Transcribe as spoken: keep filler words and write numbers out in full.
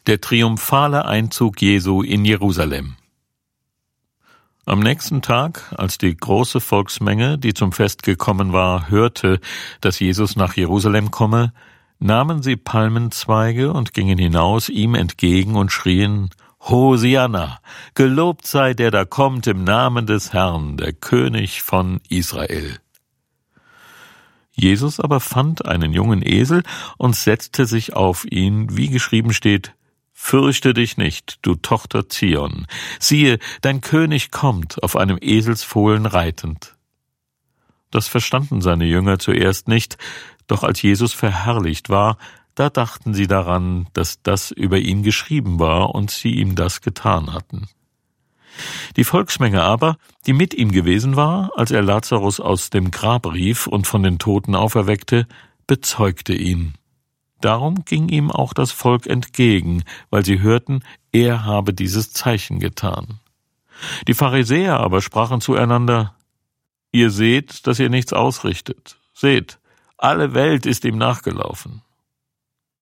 Der triumphale Einzug Jesu in Jerusalem. Am nächsten Tag, als die große Volksmenge, die zum Fest gekommen war, hörte, dass Jesus nach Jerusalem komme, nahmen sie Palmenzweige und gingen hinaus ihm entgegen und schrien: Hosianna, gelobt sei der da kommt im Namen des Herrn, der König von Israel. Jesus aber fand einen jungen Esel und setzte sich auf ihn, wie geschrieben steht: Fürchte dich nicht, du Tochter Zion, siehe, dein König kommt, auf einem Eselsfohlen reitend. Das verstanden seine Jünger zuerst nicht, doch als Jesus verherrlicht war, da dachten sie daran, dass das über ihn geschrieben war und sie ihm das getan hatten. Die Volksmenge aber, die mit ihm gewesen war, als er Lazarus aus dem Grab rief und von den Toten auferweckte, bezeugte ihn. Darum ging ihm auch das Volk entgegen, weil sie hörten, er habe dieses Zeichen getan. Die Pharisäer aber sprachen zueinander: Ihr seht, dass ihr nichts ausrichtet. Seht, alle Welt ist ihm nachgelaufen.